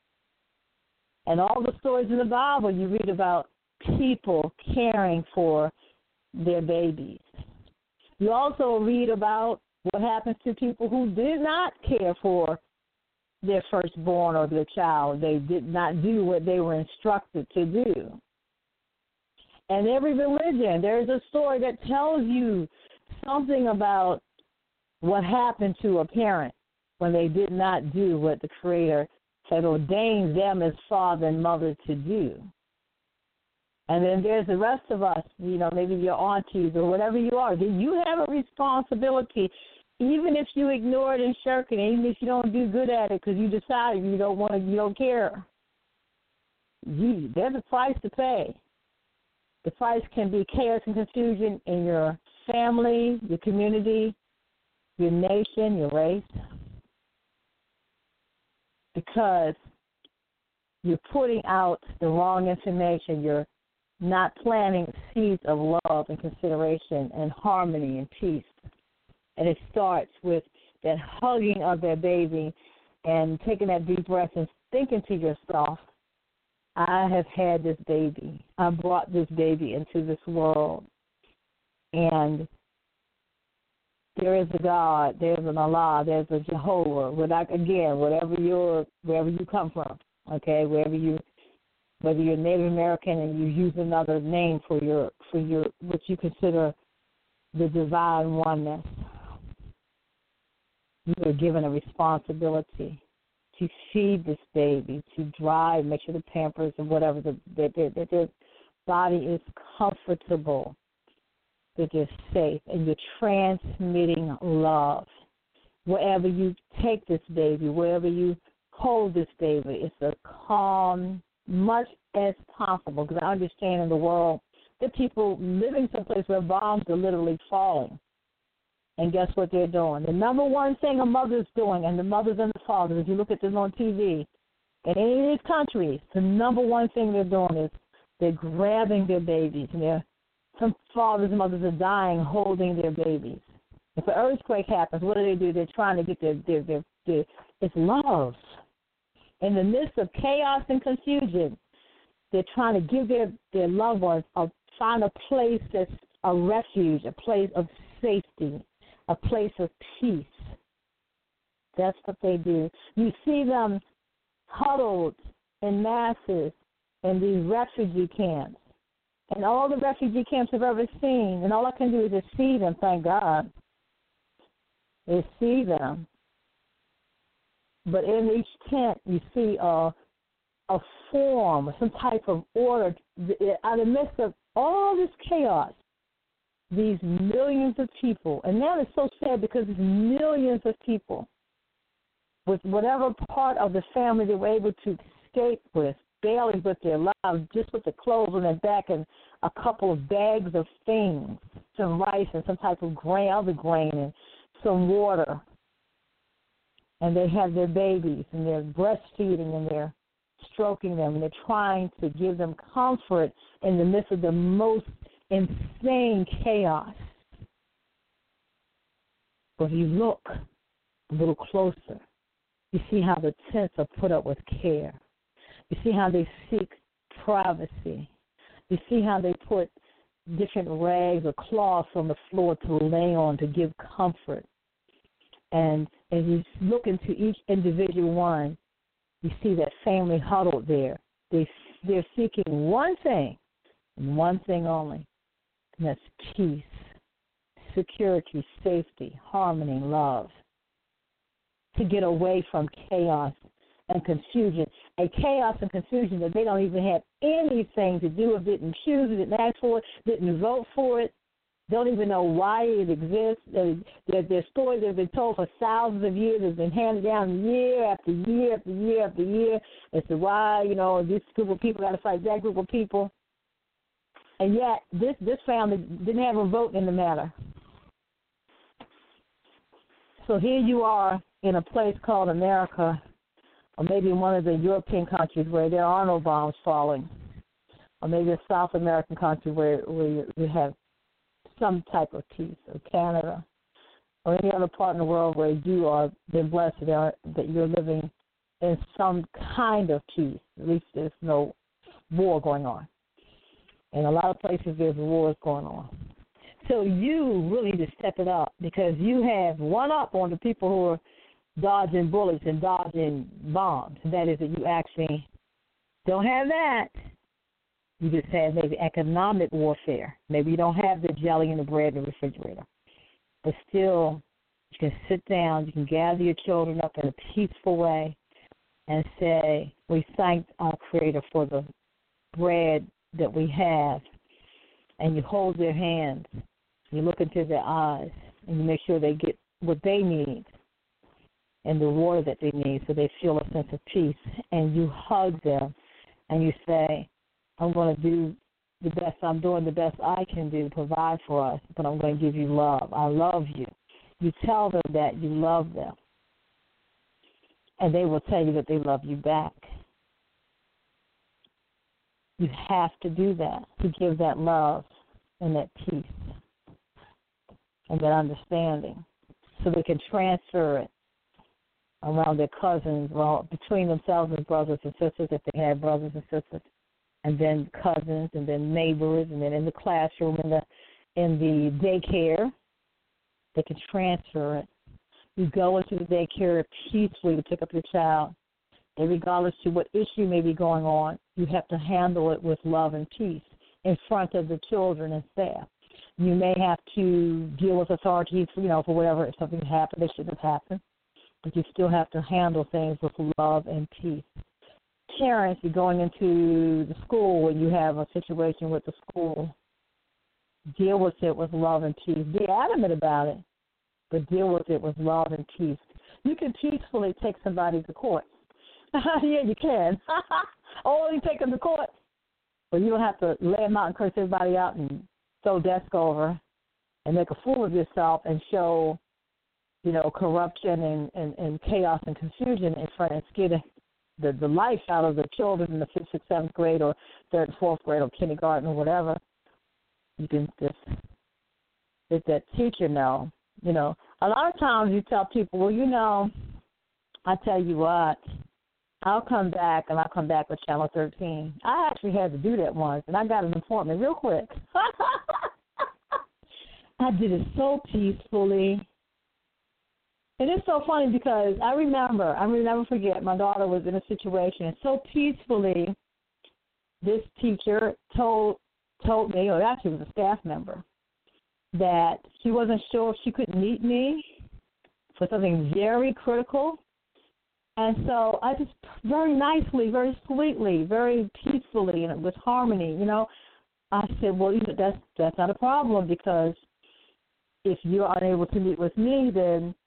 And all the stories in the Bible, you read about people caring for their babies. You also read about what happens to people who did not care for their firstborn or their child. They did not do what they were instructed to do. And every religion, there's a story that tells you something about what happened to a parent when they did not do what the Creator had ordained them as father and mother to do. And then there's the rest of us, you know, maybe your aunties or whatever you are. You have a responsibility, even if you ignore it and shirk it, even if you don't do good at it because you decided you don't want to, you don't care. You, there's a price to pay. The price can be chaos and confusion in your family, your community, your nation, your race, because you're putting out the wrong information. You're not planting seeds of love and consideration and harmony and peace. And it starts with that hugging of their baby and taking that deep breath and thinking to yourself, I have had this baby. I brought this baby into this world. And there is a God, there's an Allah, there's a Jehovah. Without, again, whatever you're, wherever you come from, okay, wherever you, whether you're Native American and you use another name for your, for your, what you consider the divine oneness, you are given a responsibility to feed this baby, to dry, make sure the pampers and whatever, the, that, that, that their body is comfortable, that they're safe, and you're transmitting love. Wherever you take this baby, wherever you hold this baby, it's a calm, much as possible, because I understand in the world there are people living someplace where bombs are literally falling. And guess what they're doing? The number one thing a mother's doing, and the mothers and the fathers, if you look at this on T V, in any of these countries, the number one thing they're doing is they're grabbing their babies. And they're, some fathers and mothers are dying holding their babies. If an earthquake happens, what do they do? They're trying to get their, their, their, their it's love. In the midst of chaos and confusion, they're trying to give their, their loved ones, a, find a place that's a refuge, a place of safety, a place of peace. That's what they do. You see them huddled in masses in these refugee camps. And all the refugee camps I've ever seen, and all I can do is just see them, thank God, is see them. But in each tent, you see a, a form, some type of order. Out of the midst of all this chaos, these millions of people, and that is so sad because it's millions of people with whatever part of the family they were able to escape with, barely with their lives, just with the clothes on their back and a couple of bags of things, some rice and some type of grain, other grain, and some water. And they have their babies, and they're breastfeeding, and they're stroking them, and they're trying to give them comfort in the midst of the most insane chaos. But if you look a little closer, you see how the tents are put up with care. You see how they seek privacy. You see how they put different rags or cloths on the floor to lay on to give comfort. And as you look into each individual one, you see that family huddled there. They, they're seeking one thing, and one thing only, and that's peace, security, safety, harmony, love, to get away from chaos and confusion. A chaos and confusion that they don't even have anything to do with, didn't choose it, didn't ask for it, didn't vote for it, don't even know why it exists. There, there's stories that have been told for thousands of years, have been handed down year after year after year after year as to why, you know, this group of people got to fight that group of people. And yet this, this family didn't have a vote in the matter. So here you are in a place called America, or maybe in one of the European countries where there are no bombs falling, or maybe a South American country where, where you, you have some type of peace, or Canada, or any other part in the world where you are been blessed that, are, that you're living in some kind of peace. At least there's no war going on. In a lot of places there's wars going on. So you really need to step it up, because you have one up on the people who are dodging bullets and dodging bombs. And that is that you actually don't have that. You just have maybe economic warfare. Maybe you don't have the jelly and the bread in the refrigerator. But still, you can sit down, you can gather your children up in a peaceful way and say, we thank our Creator for the bread that we have. And you hold their hands, you look into their eyes, and you make sure they get what they need and the water that they need so they feel a sense of peace. And you hug them and you say, I'm going to do the best, I'm doing the best I can do to provide for us, but I'm going to give you love. I love you. You tell them that you love them, and they will tell you that they love you back. You have to do that, to give that love and that peace and that understanding so they can transfer it around their cousins, well, between themselves as brothers and sisters, if they have brothers and sisters, and then cousins, and then neighbors, and then in the classroom, in the in the daycare, they can transfer it. You go into the daycare peacefully to pick up your child, and regardless to what issue may be going on, you have to handle it with love and peace in front of the children and staff. You may have to deal with authorities, you know, for whatever, if something happened, they shouldn't have happened, but you still have to handle things with love and peace. Parents, you're going into the school and you have a situation with the school, deal with it with love and peace. Be adamant about it, but deal with it with love and peace. You can peacefully take somebody to court. Yeah, you can. Oh, you take them to court. But you don't have to lay them out and curse everybody out and throw desk over and make a fool of yourself and show, you know, corruption and, and, and chaos and confusion in front and scare the The, the life out of the children in the fifth, sixth, seventh grade or third, fourth grade or kindergarten or whatever. You can just let that teacher know. You know, a lot of times you tell people, well, you know, I tell you what, I'll come back and I'll come back with Channel thirteen. I actually had to do that once, and I got an appointment real quick. I did it so peacefully. And it's so funny because I remember, I will never forget, my daughter was in a situation, and so peacefully this teacher told told me, or actually it was a staff member, that she wasn't sure if she could meet me for something very critical. And so I just very nicely, very sweetly, very peacefully, and with harmony, you know, I said, well, that's, that's not a problem, because if you're unable to meet with me, then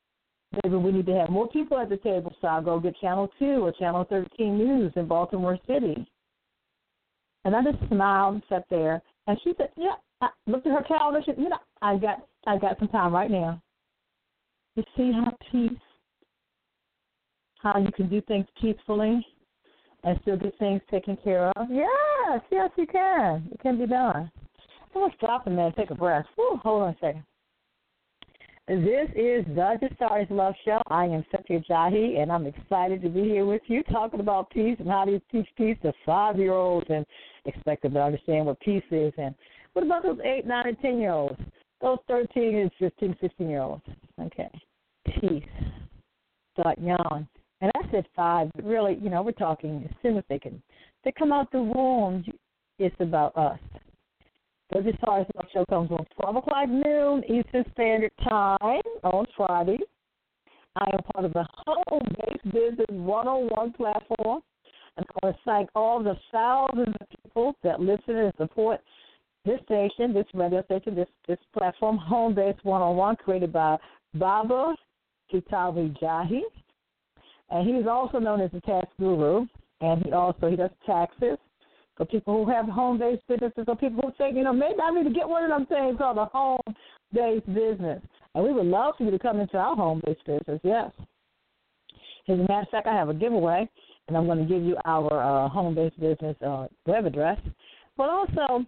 Maybe we need to have more people at the table, so I'll go get Channel two or Channel thirteen News in Baltimore City. And I just smiled and sat there. And she said, yeah, I looked at her calendar. She said, you know, I got, I got some time right now. You see how peace, how you can do things peacefully and still get things taken care of? Yes, yes, you can. It can be done. I'm going to stop a minute and take a breath. Whew, hold on a second. This is the Just Started Love Show. I am Cynthia Jahi, and I'm excited to be here with you talking about peace and how to teach peace to five-year-olds and expect them to understand what peace is. And what about those eight, nine, and ten-year-olds? Those thirteen and fifteen, sixteen-year-olds. Okay. Peace. Start young. And I said five, but really, you know, we're talking as soon as they can. They come out the womb, it's about us. So this Hard Love Show comes on twelve o'clock noon Eastern Standard Time on Friday. I am part of the Home-Based Business one oh one platform. I'm going to thank all the thousands of people that listen and support this station, this radio station, this, this platform, Home-Based one oh one, created by Baba Kitabi Jahi. And he is also known as the tax guru, and he also he does taxes for people who have home-based businesses, or people who say, you know, maybe I need to get one of them things called a home-based business. And we would love for you to come into our home-based business, yes. As a matter of fact, I have a giveaway, and I'm going to give you our uh, home-based business uh, web address. But also,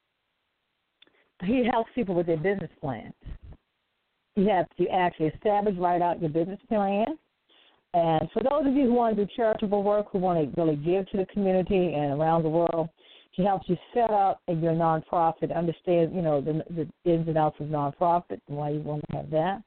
he helps people with their business plans. You have to actually establish, write out your business plan. And for those of you who want to do charitable work, who want to really give to the community and around the world, she helps you set up your nonprofit, understand, you know, the, the ins and outs of nonprofit and why you want to have that.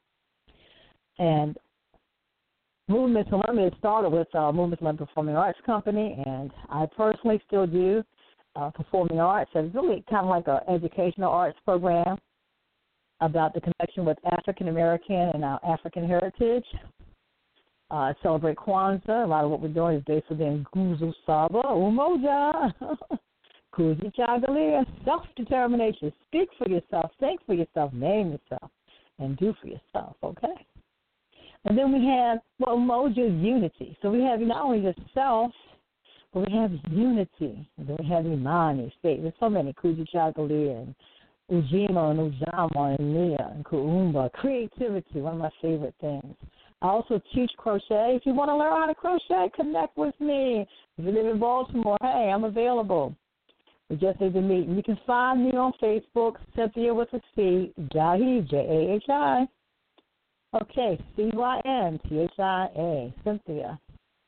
And Movements Unlimited started with uh, Movements Unlimited Performing Arts Company, and I personally still do uh, performing arts. So it's really kind of like an educational arts program about the connection with African American and our African heritage. Uh, celebrate Kwanzaa. A lot of what we're doing is based within Nguzo Saba, Umoja, Kuzi Chagalia, self-determination. Speak for yourself, think for yourself, name yourself, and do for yourself, okay? And then we have, well, Umoja is unity. So we have not only the self, but we have unity. And then we have Imani, state. There's so many, Kuzi Chagalia, and Ujima, and Ujama, and Nia, and Kuumba. Creativity, one of my favorite things. I also teach crochet. If you want to learn how to crochet, connect with me. If you live in Baltimore, hey, I'm available. We just need to meet. You can find me on Facebook, Cynthia with a C, Jahi, J A H I. Okay, C Y N T H I A, Cynthia.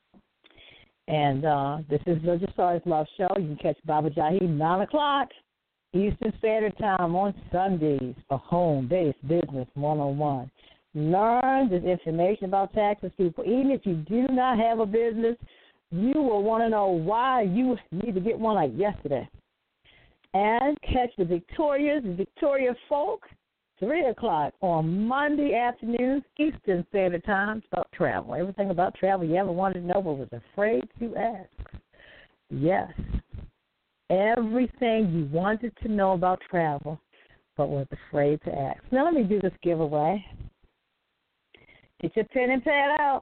And uh, this is the Just Started Love Show. You can catch Baba Jahi, nine o'clock Eastern Standard Time on Sundays for Home-Based Business one oh one. Learn this information about taxes, people. Even if you do not have a business, you will want to know why you need to get one like yesterday. And catch the Victoria's, Victoria Folk, three o'clock on Monday afternoon, Eastern Standard Time. It's about travel. Everything about travel you ever wanted to know but was afraid to ask. Yes. Everything you wanted to know about travel but was afraid to ask. Now let me do this giveaway. Get your pen and pad out.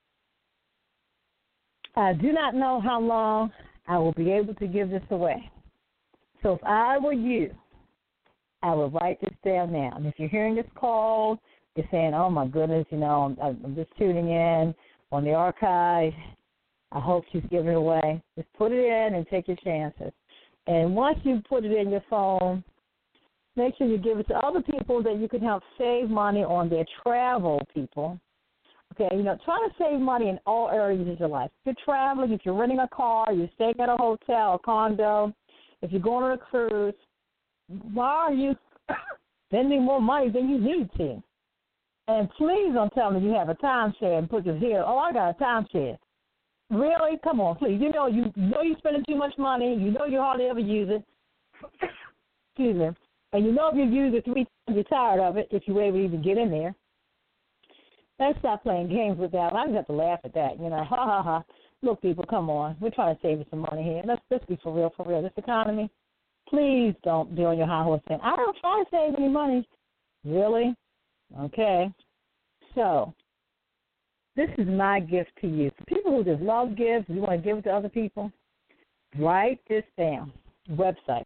I do not know how long I will be able to give this away. So if I were you, I would write this down now. And if you're hearing this call, you're saying, oh, my goodness, you know, I'm, I'm just tuning in on the archive. I hope she's giving it away. Just put it in and take your chances. And once you put it in your phone, make sure you give it to other people that you can help save money on their travel, people. Okay, you know, try to save money in all areas of your life. If you're traveling, if you're renting a car, you're staying at a hotel, a condo, if you're going on a cruise, why are you spending more money than you need to? And please don't tell me you have a timeshare and put this here. Oh, I got a timeshare. Really? Come on, please. You know you know you're spending too much money. You know you hardly ever use it. Excuse me. And you know if you use it three times, you're tired of it if you ever even get in there. Let's stop playing games with that. I just have to laugh at that, you know. Ha, ha, ha. Look, people, come on. We're trying to save you some money here. Let's, let's be for real, for real. This economy, please don't be on your high horse saying, I don't try to save any money. Really? Okay. So This is my gift to you. For people who just love gifts, you want to give it to other people, write this down. Website,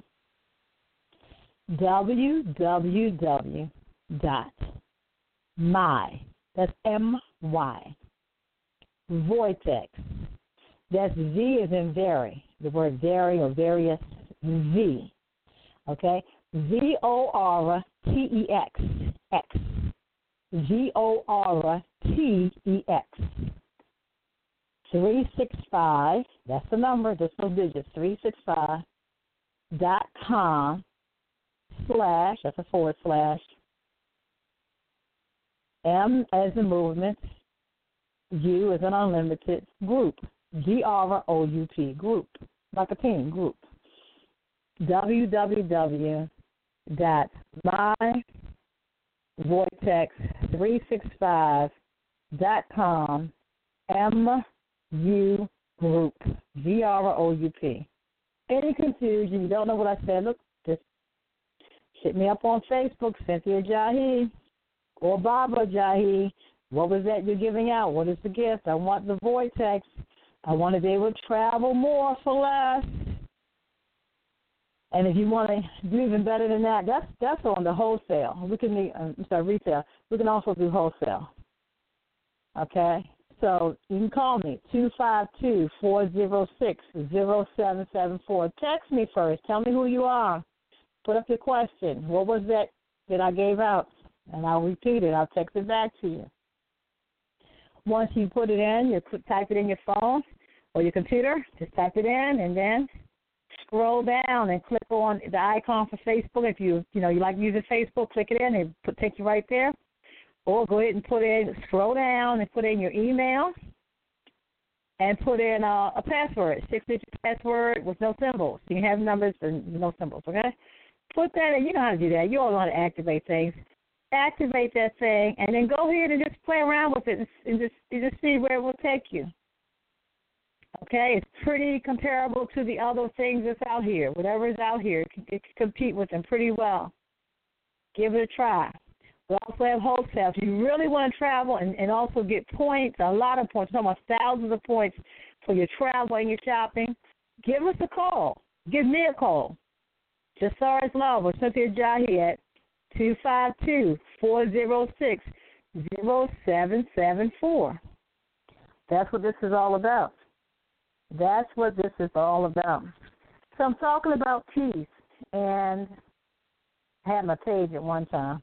w w w dot my, that's M Y, Vortex, that's V as in vary, the word vary or various, V, okay, V O R T E X, X, V O R T E X, three six five, that's the number, just those digits, three six five, dot com, slash, that's a forward slash, M as in movement, U as an unlimited, group, G R O U P, group, like a team, group, w w w dot my vortex three six five dot com, M U group, G R O U P. Any confusion, you don't know what I said, look, just hit me up on Facebook, Cynthia Jahi, or Barbara Jahi. What was that you're giving out? What is the gift? I want the vortex. I want to be able to travel more for less. And if you want to do even better than that, that's that's on the wholesale. We can, uh, I'm sorry, retail. We can also do wholesale. Okay? So you can call me, two five two, four zero six, zero seven seven four. Text me first. Tell me who you are. Put up your question. What was that that I gave out? And I'll repeat it. I'll text it back to you. Once you put it in, you put, type it in your phone or your computer. Just type it in and then scroll down and click on the icon for Facebook. If you you know you like using Facebook, click it in and put, take you right there. Or go ahead and put in, scroll down and put in your email and put in uh, a password, six-digit password with no symbols. You can have numbers and no symbols, okay? Put that in. You know how to do that. You all know how to activate things. Activate that thing, and then go ahead and just play around with it and, and, just, and just see where it will take you. Okay? It's pretty comparable to the other things that's out here. Whatever is out here, it can, it can compete with them pretty well. Give it a try. We also have wholesale. If you really want to travel and, and also get points, a lot of points, almost thousands of points for your travel and your shopping, give us a call. Give me a call. Jasara's Love or Cynthia Jahi at two five two, four zero six, zero seven seven four. That's what this is all about. That's what this is all about. So I'm talking about peace, and I had my page at one time.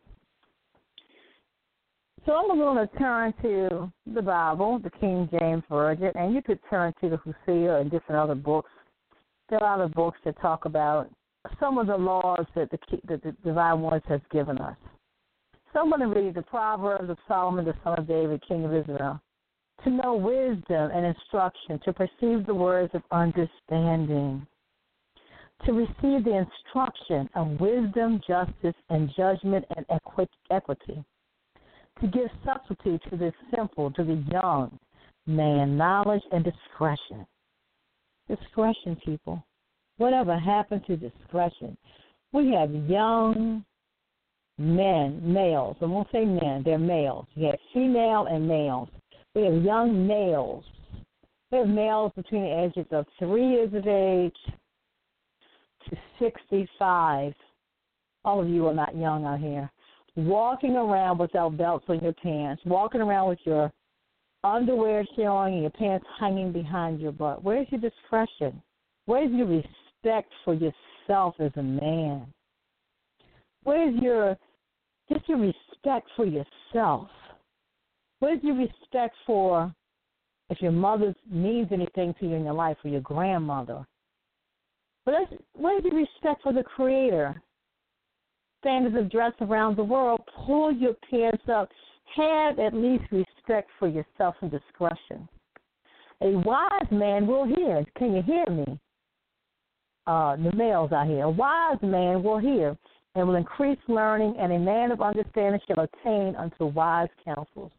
So I'm going to turn to the Bible, the King James Version, and you could turn to the Hosea and different other books. There are other books that talk about some of the laws that the, that the Divine Ones has given us. So I'm going to read the Proverbs of Solomon, the son of David, king of Israel. To know wisdom and instruction, to perceive the words of understanding, to receive the instruction of wisdom, justice, and judgment and equity, to give subtlety to the simple, to the young man, knowledge and discretion. Discretion, people. Whatever happened to discretion? We have young men, males. I won't say men, they're males. You have female and males. We have young males. We have males between the ages of three years of age to sixty-five. All of you are not young out here. Walking around without belts on your pants, walking around with your underwear showing and your pants hanging behind your butt. Where's your discretion? Where's your respect for yourself as a man? Where's your, just your respect for yourself? Where's your respect for if your mother means anything to you in your life or your grandmother? Where's, where's your respect for the Creator? Standards of dress around the world, pull your pants up. Have at least respect for yourself and discretion. A wise man will hear. Can you hear me? Uh, the males out here. A wise man will hear and will increase learning, and a man of understanding shall attain unto wise counsels.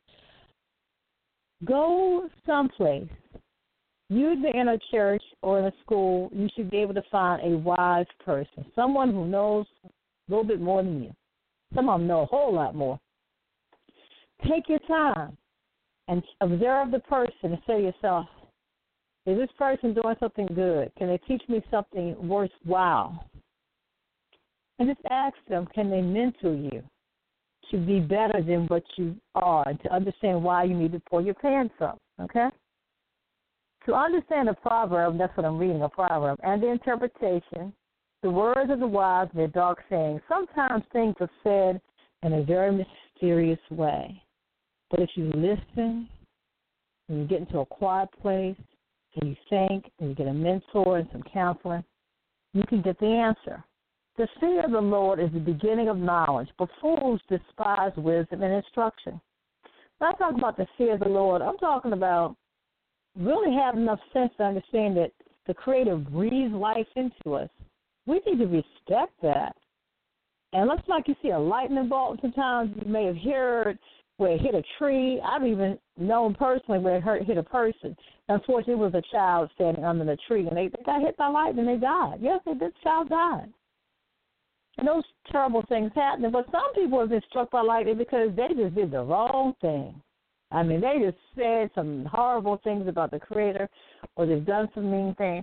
Go someplace. Usually in a church or in a school, you should be able to find a wise person, someone who knows a little bit more than you. Some of them know a whole lot more. Take your time. and observe the person and say to yourself, is this person doing something good? Can they teach me something worthwhile? And just ask them, can they mentor you to be better than what you are, to understand why you need to pour your pants up, okay? To understand a proverb, that's what I'm reading, a proverb, and the interpretation, the words of the wise and their dark sayings. Sometimes things are said in a very mysterious way. But if you listen, and you get into a quiet place, and you think, and you get a mentor and some counseling, you can get the answer. The fear of the Lord is the beginning of knowledge, but fools despise wisdom and instruction. When I talk about the fear of the Lord, I'm talking about really having enough sense to understand that the Creator breathes life into us. We need to respect that. And looks like you see a lightning bolt sometimes. You may have heard where it hit a tree. I've even known personally where it hurt, hit a person. Unfortunately, it was a child standing under the tree, and they, they got hit by lightning and they died. Yes, this child died. And those terrible things happen. But some people have been struck by lightning because they just did the wrong thing. I mean, they just said some horrible things about the Creator, or they've done some mean things.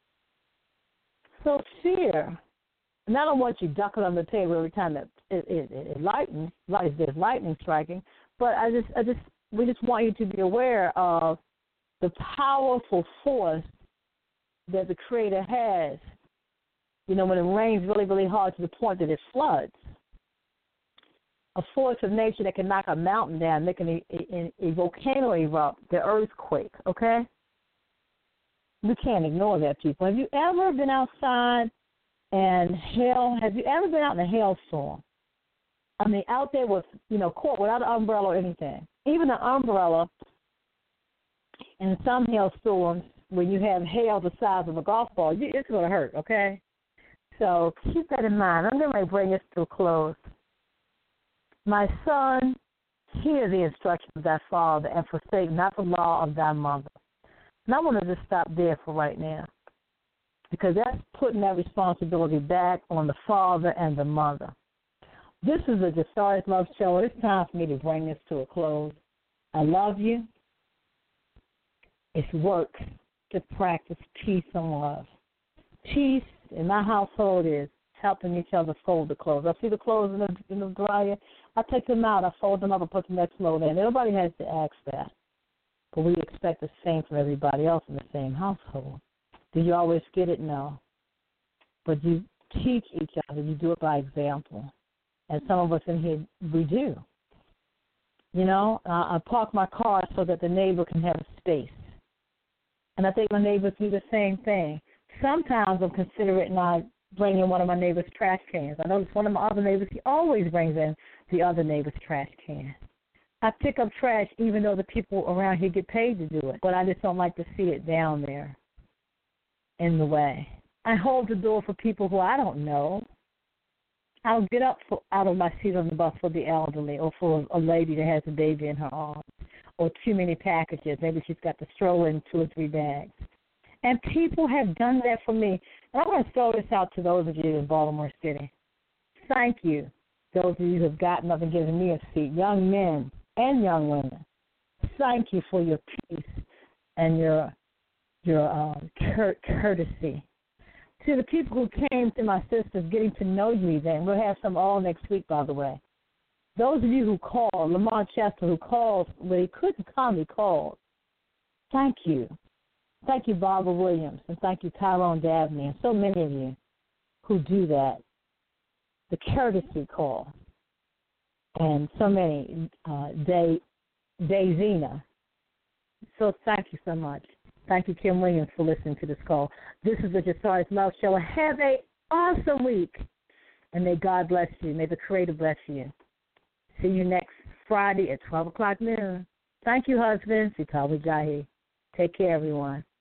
So fear, and I don't want you ducking on the table every time that it, it, it, it lightens, like there's lightning striking, but I just, I just, we just want you to be aware of the powerful force that the Creator has. You know, when it rains really, really hard to the point that it floods. A force of nature that can knock a mountain down, make an, a, a volcano erupt, the earthquake, okay? We can't ignore that, people. Have you ever been outside and hail, have you ever been out in a hailstorm? I mean, out there with, you know, caught without an umbrella or anything. Even an umbrella in some hailstorms, when you have hail the size of a golf ball, it's going to hurt, okay? So keep that in mind. I'm going to bring this to a close. My son, hear the instruction of thy father and forsake not the law of thy mother. And I want to just stop there for right now, because that's putting that responsibility back on the father and the mother. This is a Jasari's Love Show. It's time for me to bring this to a close. I love you. It's work to practice peace and love. Peace in my household is helping each other fold the clothes. I see the clothes in the, in the dryer. I take them out. I fold them up and put the next load in. Nobody has to ask that. But we expect the same from everybody else in the same household. Do you always get it? No. But you teach each other. You do it by example. And some of us in here, we do. You know, uh, I park my car so that the neighbor can have space. And I think my neighbors do the same thing. Sometimes I'm considerate and I bring in one of my neighbor's trash cans. I notice one of my other neighbors, he always brings in the other neighbor's trash can. I pick up trash even though the people around here get paid to do it, but I just don't like to see it down there in the way. I hold the door for people who I don't know. I'll get up for, out of my seat on the bus for the elderly or for a lady that has a baby in her arms or too many packages. Maybe she's got the stroller in two or three bags. And people have done that for me. And I want to throw this out to those of you in Baltimore City. Thank you, those of you who have gotten up and given me a seat, young men and young women. Thank you for your peace and your your um, cur- courtesy. To the people who came to my sisters, getting to know you event, we'll have some all next week, by the way. Those of you who called, Lamont Chester, who called, when he couldn't come, he called. Thank you. Thank you, Barbara Williams, and thank you, Tyrone Dabney, and so many of you who do that. The courtesy call. And so many, uh, Day, Dayzina. So thank you so much. Thank you, Kim Williams, for listening to this call. This is the Jasari's Love Show. Have an awesome week, and may God bless you. May the Creator bless you. See you next Friday at twelve o'clock noon. Thank you, husband. Sitawi Jahi. Take care, everyone.